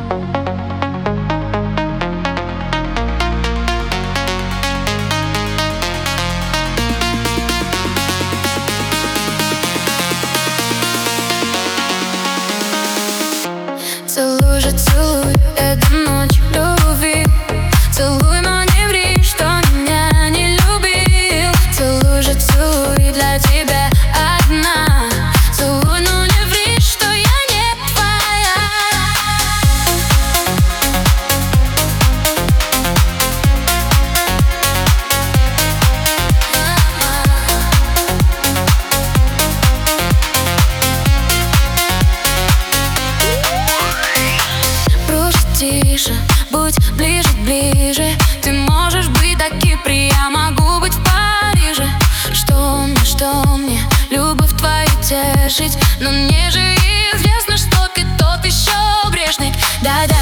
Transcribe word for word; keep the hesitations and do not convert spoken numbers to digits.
Целуй же, целуй, это ночь любви. Целуй, но не ври, что меня не любил. Целуй же, целуй, для тебя одна. Целуй, но не ври, что я не твоя. Прошу тише, будь ближе, ближе. Ты можешь быть так и при, я могу быть в Париже. Что мне, что мне, любовь твою тешить? Но мне же известно, что ты тот еще грешник. Да-да.